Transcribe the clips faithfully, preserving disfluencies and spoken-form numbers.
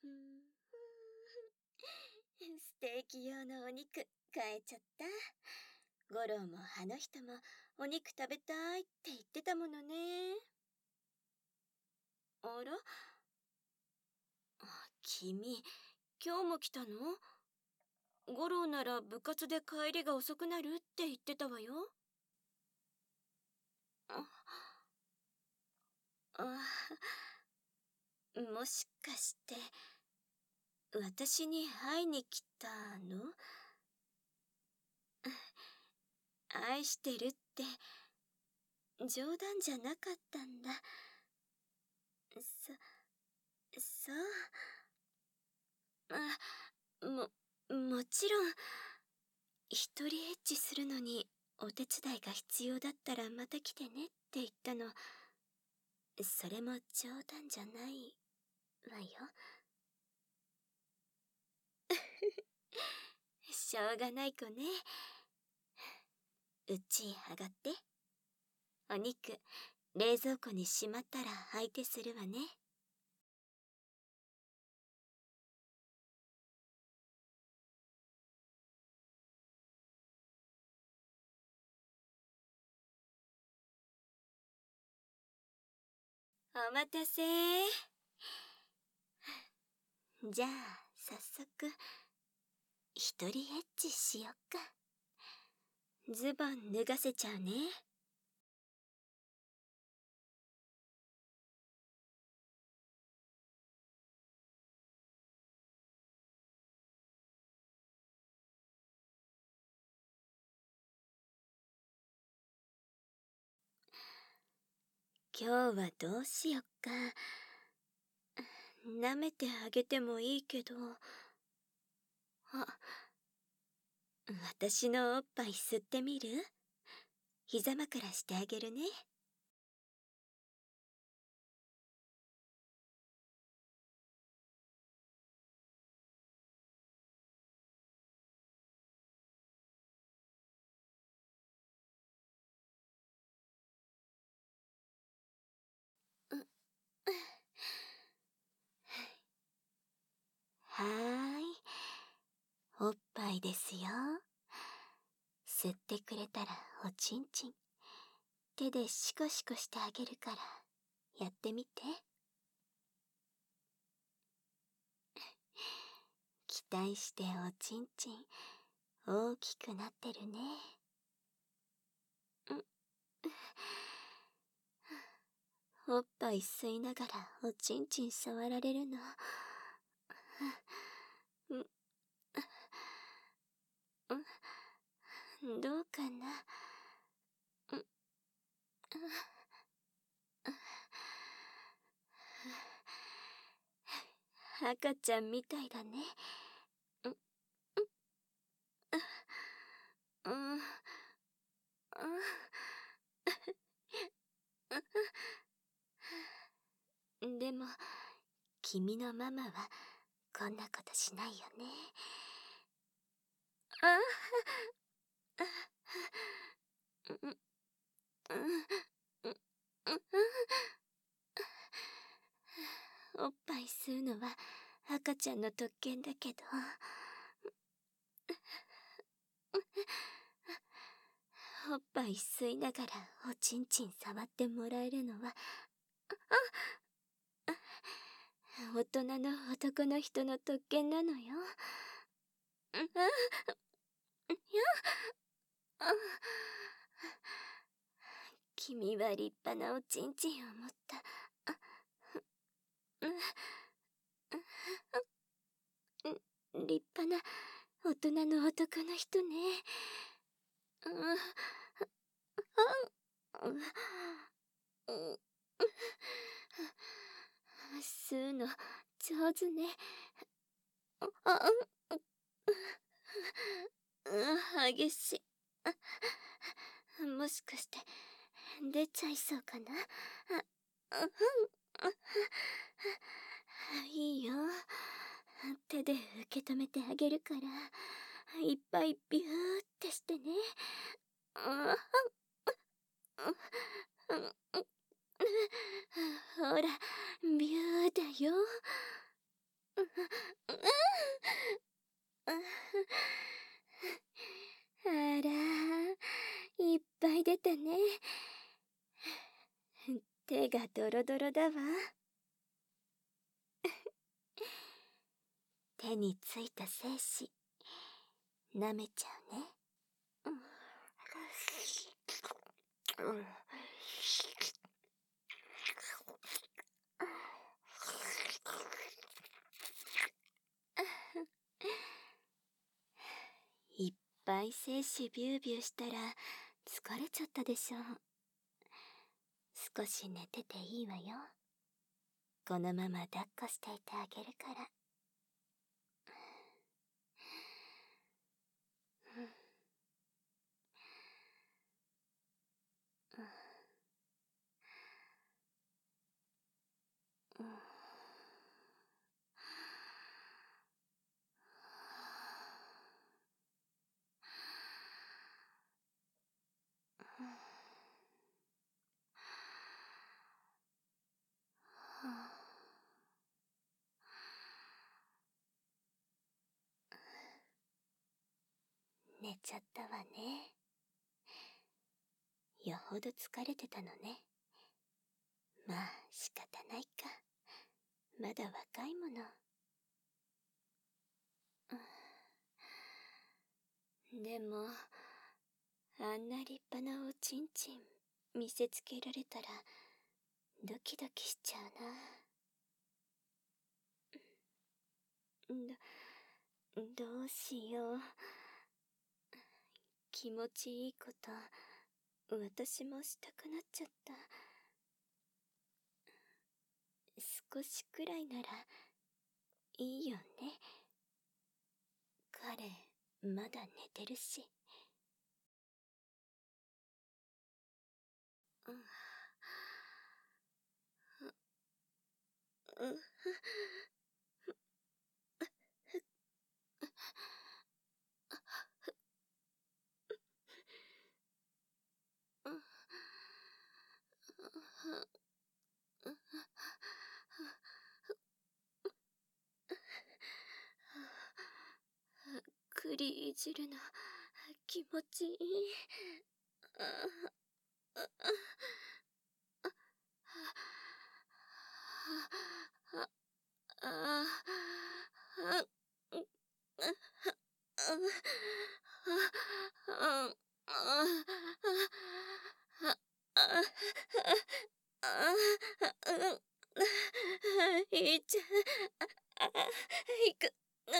うん、ステーキ用のお肉買えちゃった。五郎もあの人もお肉食べたいって言ってたものね。あら、君、今日も来たの？五郎なら部活で帰りが遅くなるって言ってたわよ。あ、あ、もしかして、私に会いに来たの？愛してるって冗談じゃなかったんだ。そ、そう。あ、も、もちろん、一人エッチするのにお手伝いが必要だったらまた来てねって言ったの。それも冗談じゃないわよ。しょうがない子ね。うち上がって。お肉、冷蔵庫にしまったら相手するわね。お待たせ。じゃあ、早速、一人エッチしよっか。ズボン脱がせちゃうね。今日はどうしよっか。舐めてあげてもいいけど。あ、私のおっぱい吸ってみる？膝枕してあげるね。はーい。おっぱいですよ。吸ってくれたらおちんちん。手でシコシコしてあげるから、やってみて。期待しておちんちん、大きくなってるね。おっぱい吸いながらおちんちん触られるの。どうかな。赤ちゃんみたいだね。うん。でも、君のママはこんなことしないよね。あおっぱい吸うのは赤ちゃんの特権だけど、おっぱい吸いながらおちんちん触ってもらえるのは、大人の男の人の特権なのよ。君は立派なおちんちんを持った。立派な大人の男の人ね。吸うの上手ね。激しい。もしかして出ちゃいそうかな。いいよ。手で受け止めてあげるから、いっぱいビューってしてね。ほら、ビューだよ。 あら、いっぱい出たね。手がドロドロだわ。手についた精子、舐めちゃうね。いっぱい精子ビュービューしたら疲れちゃったでしょ。少し寝てていいわよ。このまま抱っこしていてあげるから。寝ちゃったわね。よほど疲れてたのね。まあ仕方ないか。まだ若いもの。でもあんな立派なおちんちん見せつけられたらドキドキしちゃうな。ど、どうしよう。気持ちいいこと私もしたくなっちゃった。少しくらいならいいよね。彼まだ寝てるし。うんうん栗いじるの気持ちいい。いっちゃん、いく。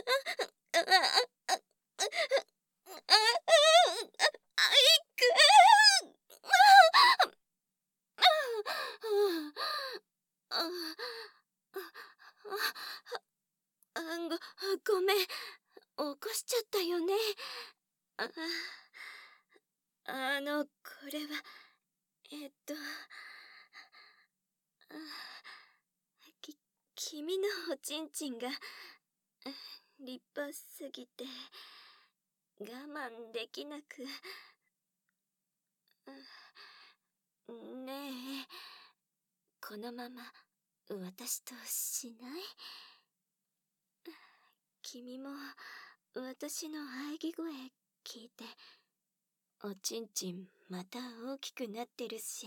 ご、ごめん、起こしちゃったよね。あ、あの、これは、えっと、き、君のおちんちんが、立派すぎて、我慢できなく。ねえ、このまま私としない？君も私の喘ぎ声聞いて、おちんちんまた大きくなってるし、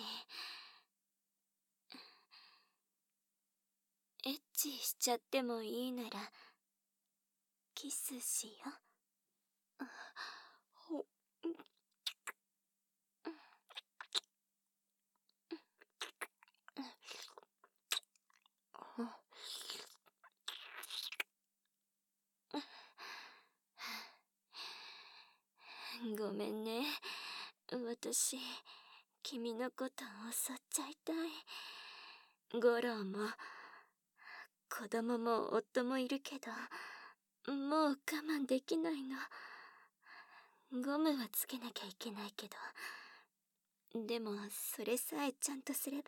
エッチしちゃってもいいならキスしよう。ほごめんね。私、君のこと襲っちゃいたい。五郎も、子供も夫もいるけど、もう我慢できないの。ゴムはつけなきゃいけないけど、でもそれさえちゃんとすれば、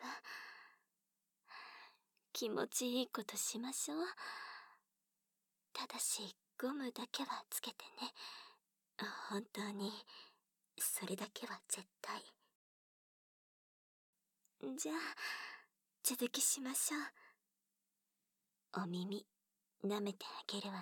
気持ちいいことしましょう。ただし、ゴムだけはつけてね。本当に、それだけは絶対。じゃあ、続きしましょう。お耳、 舐めてあげるわね。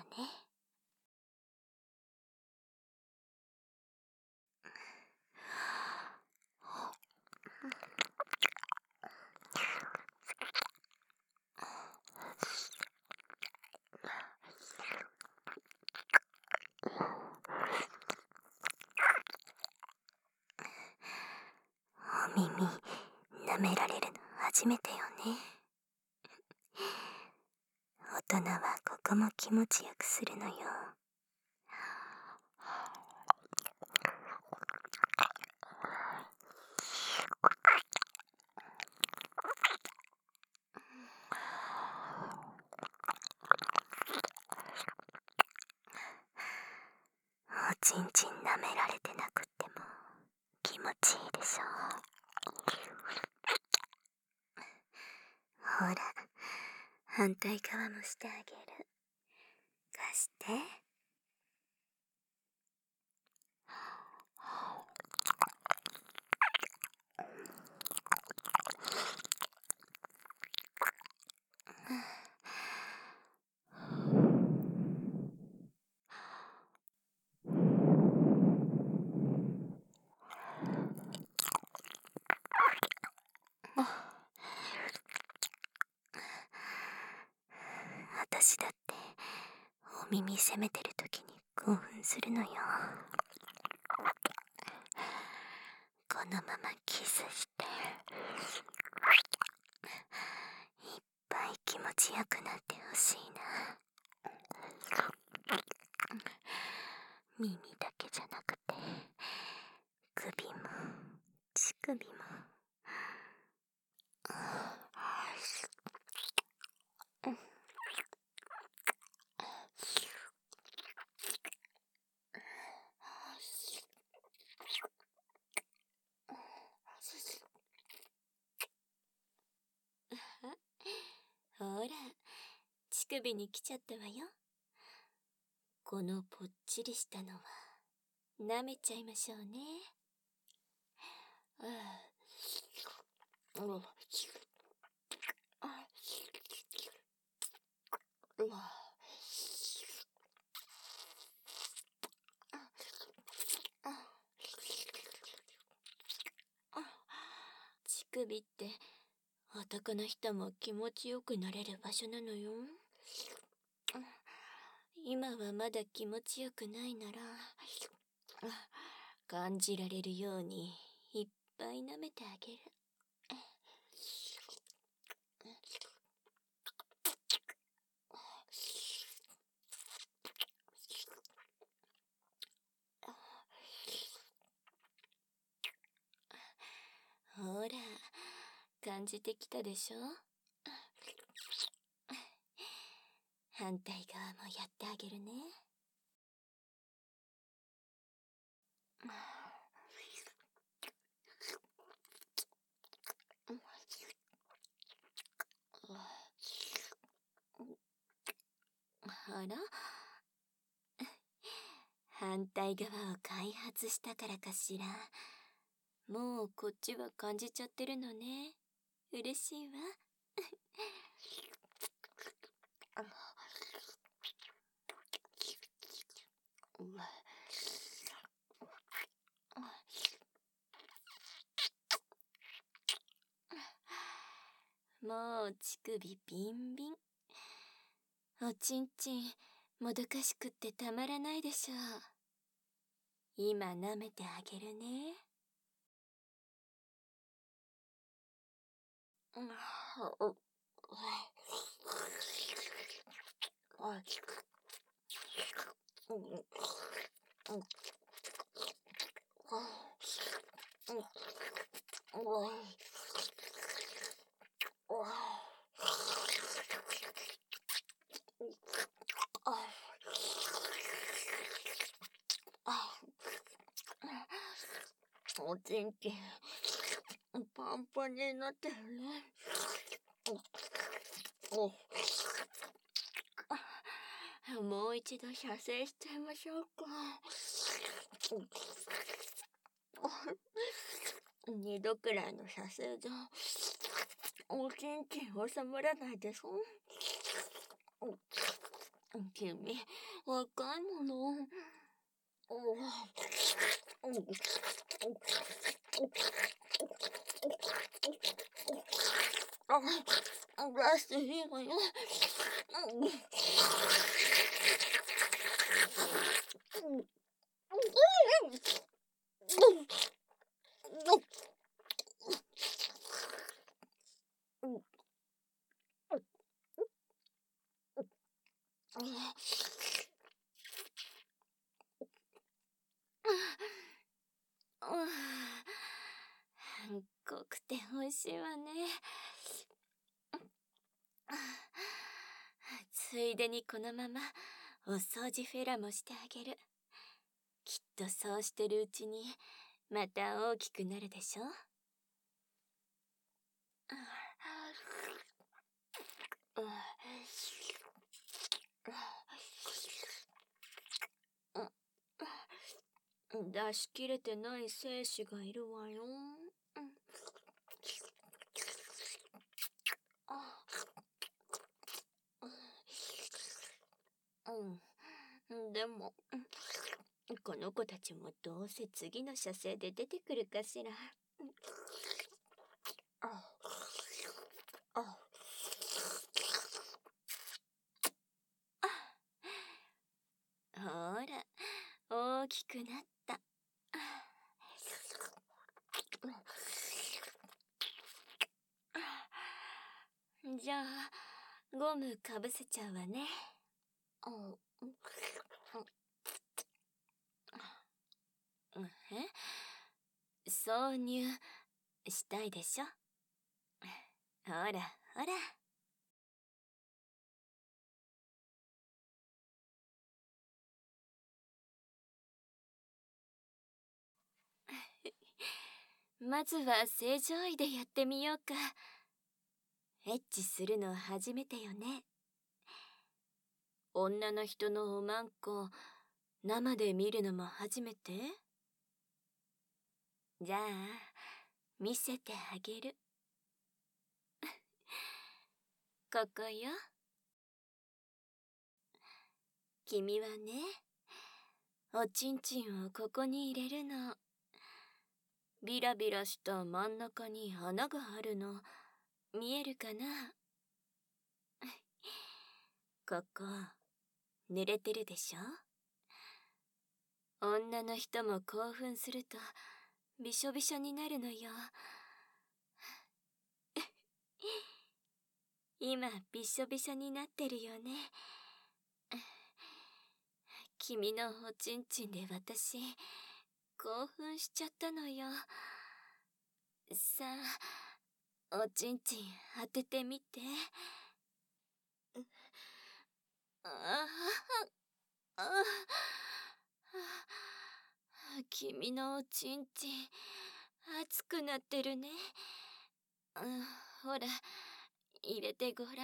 お耳舐められるの初めてよね。大人はここも気持ちよくするのよ。おちんちん舐められてなくっても気持ちいいでしょ。ほら、反対側もしてあげる。貸して。私だってお耳責めてる時に興奮するのよ。このままキスしていっぱい気持ちよくなってほしいな。耳だけじゃなくて首も乳首も。ほら、乳首に来ちゃったわよ。このぽっちりしたのは舐めちゃいましょうね。乳首って男の人も気持ちよくなれる場所なのよ。今はまだ気持ちよくないなら感じられるようにいっぱい舐めてあげる。ほら、感じてきたでしょ。反対側もやってあげるね。あら、反対側を開発したからかしら。もうこっちは感じちゃってるのね。嬉しいわ。もう乳首ビンビン。おちんちんもどかしくってたまらないでしょう。今舐めてあげるね。おちんちんパンパンになってるね。もう一度射精しちゃいましょうか。二度くらいの射精じゃおちんちん収まらないでしょ。 君、若いもの。あ、出していいわよ。濃くて美味しいわね。ついでにこのままお掃除フェラもしてあげる。きっとそうしてるうちにまた大きくなるでしょ。出し切れてない精子がいるわよ。うん、でもこの子たちもどうせ次の射精で出てくるかしら。ほら、大きくなった。じゃあゴムかぶせちゃうわね。え、挿入したいでしょ。ほらほら。まずは正常位でやってみようか。エッチするの初めてよね。女の人のおまんこ生で見るのも初めて？じゃあ見せてあげる。ここよ。君はね、おちんちんをここに入れるの。ビラビラした真ん中に穴があるの見えるかな？ここ濡れてるでしょ。女の人も興奮するとびしょびしょになるのよ。今びしょびしょになってるよね。君のおちんちんで私興奮しちゃったのよ。さあおちんちん当ててみて。ああ、ああ、君のおちんちん熱くなってるね。うん、ほら入れてごらん。うん、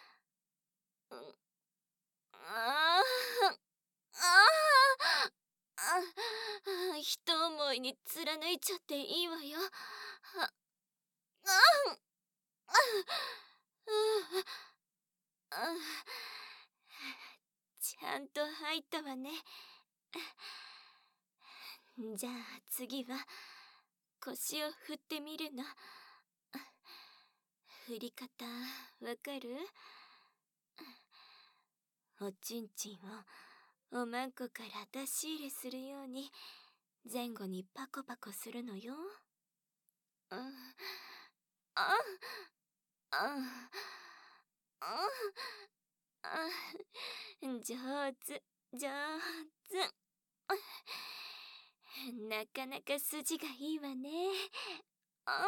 ああああ、一思いに貫いちゃっていいわよ。あああ、ちゃんと入ったわね。じゃあ次は腰を振ってみるの。振り方わかる？おちんちんをおまんこから出し入れするように前後にパコパコするのよ。うん、ああああ、上手上手。なかなか筋がいいわね。あ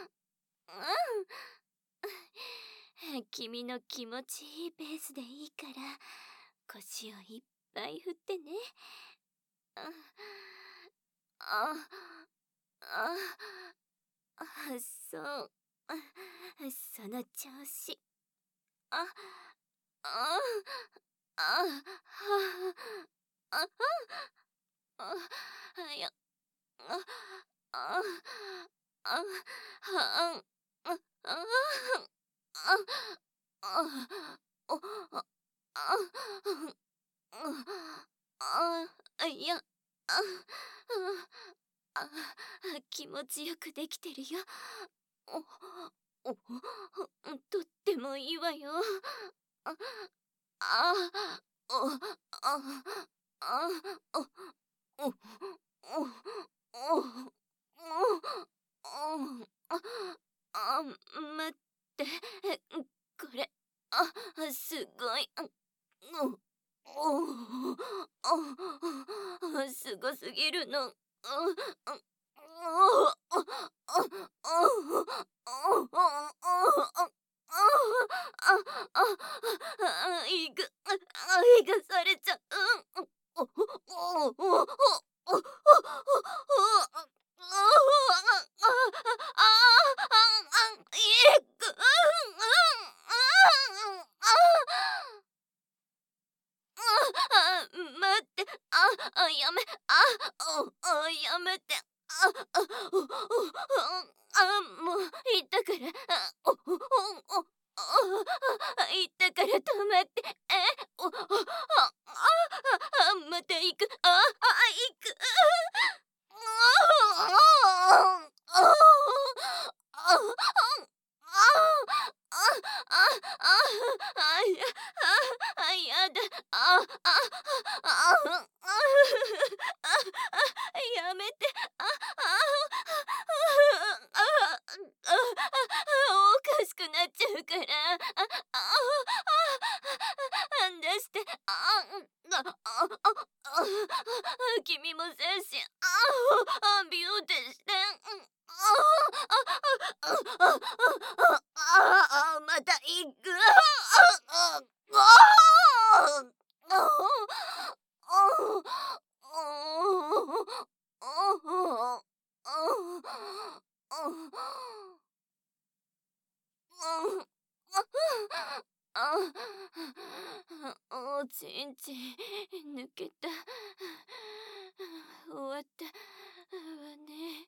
うん、君の気持ちいいペースでいいから腰をいっぱい振ってね。ああああ、そう、その調子。あああああああやああああああああああ、あ、あ、いや、あ、あ、あ、気持ちよくできてるよ。お、お、とってもいいわよ。あ、あ、お、あ、あ、お、お、お、お、お、お、あ、あ、待って、これ、あ、すごい、お、お、あ、すごすぎるの。いぐ、いがされちゃう。お、お、お、お、お、お、あ、待って、あ、あ、やめ、あ、お、あ、やめて、あ、あ、お、お、あ、もう、いたから、あ、お、お、お、お、あ、いたから止まって、え、お、あ、あ、また行く、あ、あ、行く、あ、あ、あ、あ、あ、あ、や、あ、やだ、あ、あ、あ、あ、やめて、あ、あ、あ、あ、おかしくなっちゃうから、あ、あ、あ、出して、あ、あ、あ、あ、君も精神、あ、あ、ビューってして、あ、あ、あ、あ、あ、あ、また行く、あ、あ、あ、おちんちん抜けた。終わったわね。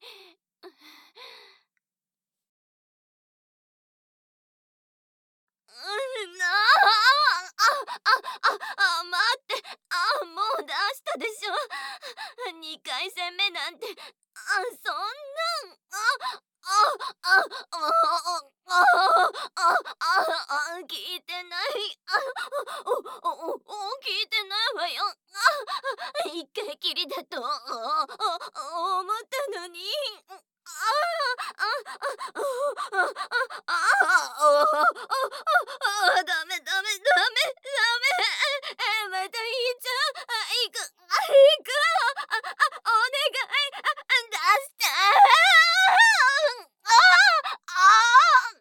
うん、なあ、あ、あ、あ、待って、あ、もう出したでしょ。にかいせんめなんて、あ、そんなん、あ、あ、あ、あ、あ、あ、あ、あ、聞いてない。あ、お、お、お、お、聞いてないわよ。あ、一回きりだと、お、お、思ったのに。あ、あ、あ、あ、あ、あ、あ、あ、ダメダメダメダメ。え、また言っちゃう。あ、行く、あ、行く。あ、あ、お願い。あ、出して。ああ。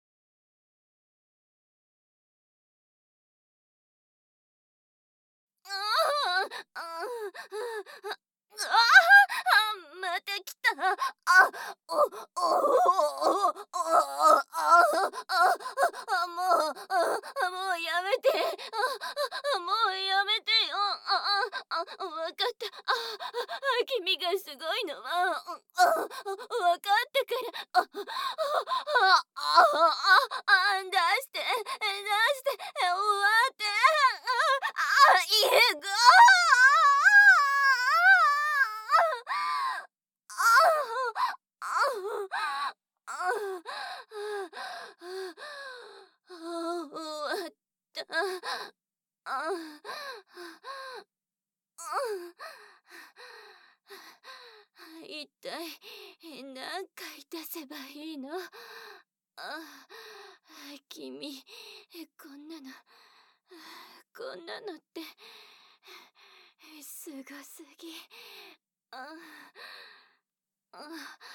ああ、ああ、あ、また来た。あ、お、お、お、お、お、あ、あ、もう、あ、もうやめて。あ、もうやめてよ。あ、あ、あ、わかった。あ、君がすごいのは、あ、わかったから。あ、あ、あ、あ、出して、出して、終わって。あ、いえが。終わった。一体何回出せばいいの？あ、君、こんなの、こんなのってすごすぎ。あ、あ、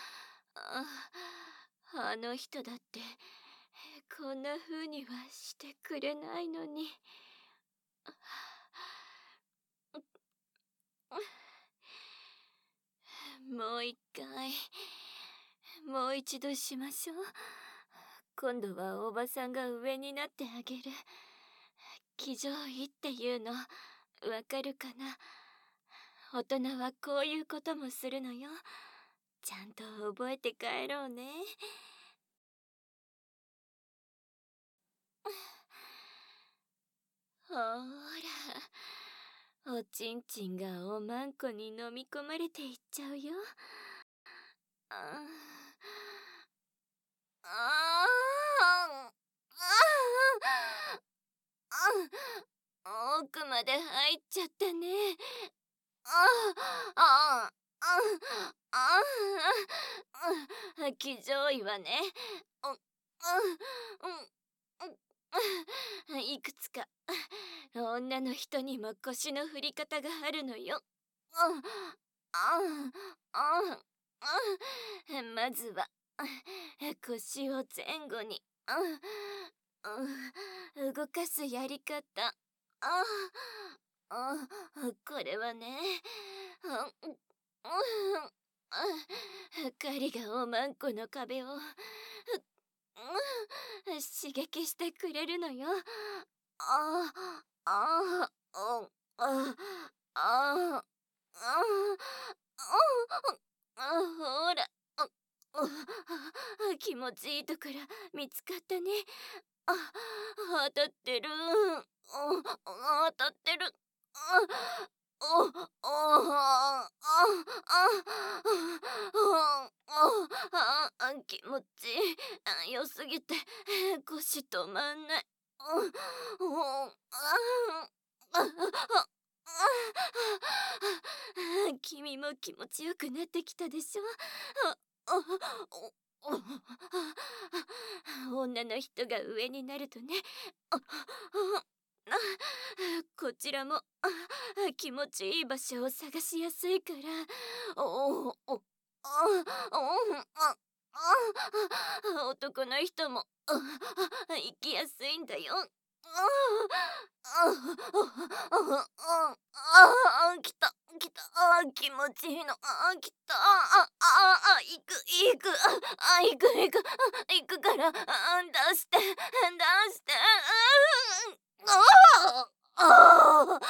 あ、あの人だってこんな風にはしてくれないのに。もう一回、もう一度しましょう。今度はおばさんが上になってあげる。騎乗位っていうの、わかるかな？大人はこういうこともするのよ。ちゃんと覚えて帰ろうね。 ほーら、おちんちんがおまんこに飲み込まれていっちゃうよ。ああああ、奥まで入っちゃったね。ああ、ああ、ああ、気丈いわね。う、うん、うん、いくつか女の人にも腰の振り方があるのよ。ああ、ああ、まずは腰を前後に動かすやり方。ああ、これはね、狩りがおまんこの壁を刺激してくれるのよ。ああ、ああ、ああ、あ、ほら、気持ちいいところ見つかったね。あ、当たってる。当たってる。お、お、あ、あ、あ、あ、気持ちいい。良すぎて腰止まんない。君も気持ちよくなってきたでしょ。女の人が上になるとね、こちらも気持ちいい場所を探しやすいから、おおお男の人も行きやすいんだよ。ああ、来た、来た、あー気持ちいいの、あー来た、ああ、ああ、行く、行く、あ、行く、行く、行くから、あ出して、出して、ああ、ああ、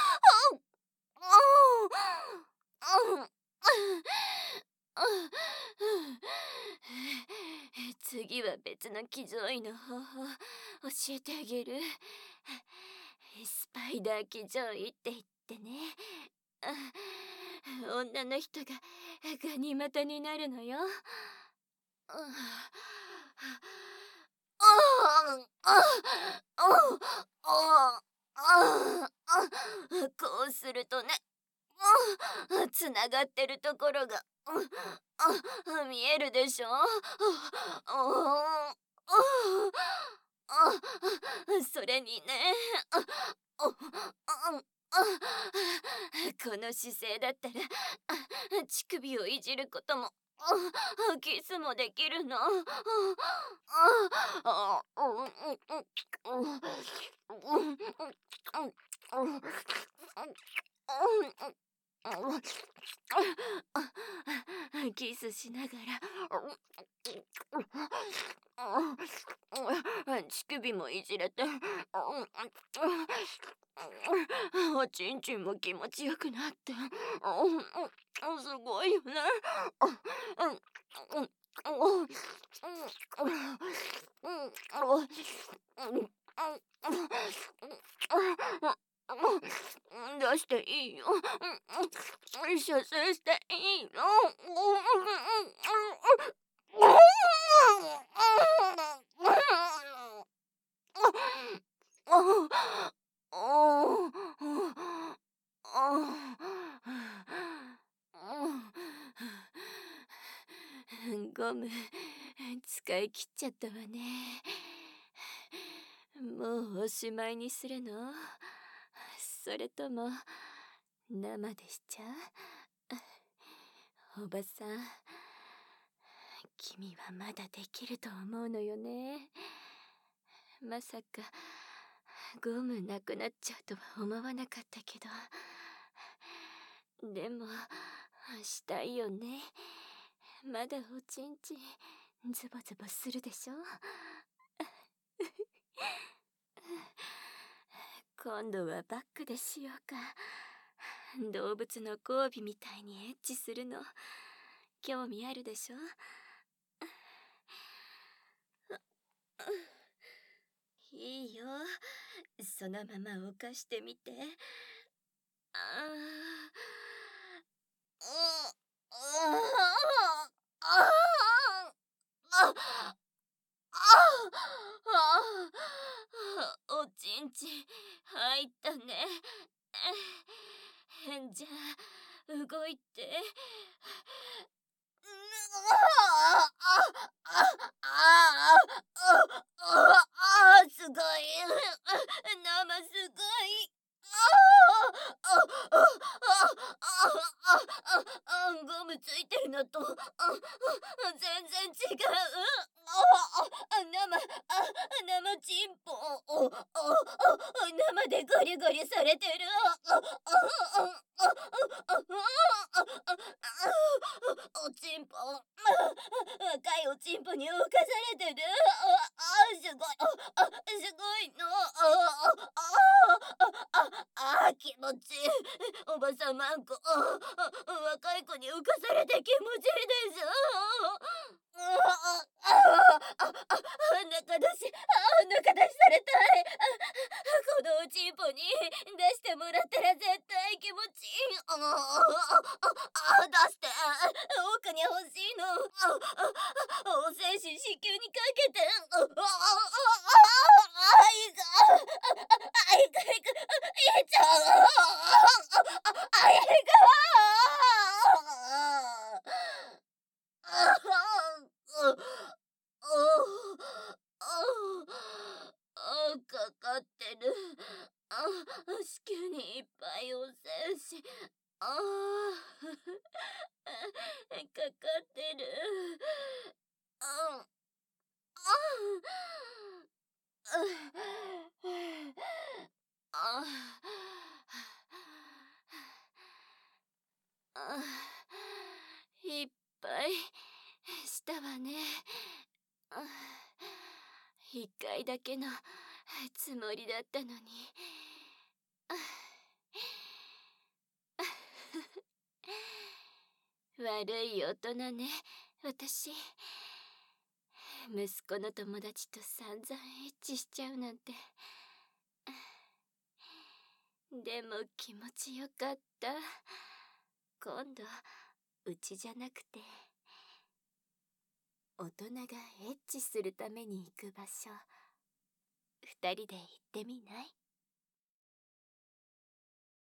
次は別の騎乗位の方法教えてあげる。スパイダー騎乗位って言ってね、女の人がガニ股になるのよ。こうするとね、つながってるところが見えるでしょ。それにね、この姿勢だったら乳首をいじることもキスもできるの。キスしながら乳首もいじれて、おちんちんも気持ちよくなって、すごいよね。出していいよ。射精していいの。ゴム使い切っちゃったわね。もうおしまいにするの？それとも生でしちゃう？おばさん、君はまだできると思うのよね。まさかゴムなくなっちゃうとは思わなかったけど、でもしたいよね。まだおちんちんズボズボするでしょ。今度はバックでしようか。動物の交尾みたいにエッチするの興味あるでしょ。いいよ、 そのまま犯してみて。ああ、う、ああ、ああ、ああ、あ、おちんちん入ったね。じゃあ動いて。ああ、ああ、ああ、あ、すごい。生すごい。ああ、ああ、ああ、ああ、ゴムついてるのと、あ、全然違う。ああ、生、あ、生チンポ。お、お、生でゴリゴリされてる。あ、あ、あ、あ、あ、あ、おちんぽ、若いおちんぽに浮かされてる。ああ、すごい。あ、すごいの。ああ、ああ、気持ちいい。おばさまんこ、若い子に浮かされて気持ちいいです。ああ、ああ、中出し、あ、中出しされたい。このおちんぽに出してもらったら絶対気持ちいい。ああ、あ、出して。奥に欲しいの。あ、お精子子宮にかけて。ああ、ああ、あいが、あいがいが、いっちゃう。あいが。ああ、あ、かかってる。あ、子宮にいっぱいお精子。ああ、かかってる。あ、あ、あ、いっぱいしたわね。一回だけのつもりだったのに。悪い大人ね、私。息子の友達と散々エッチしちゃうなんて。でも気持ちよかった。今度うちじゃなくて大人がエッチするために行く場所、二人で行ってみない？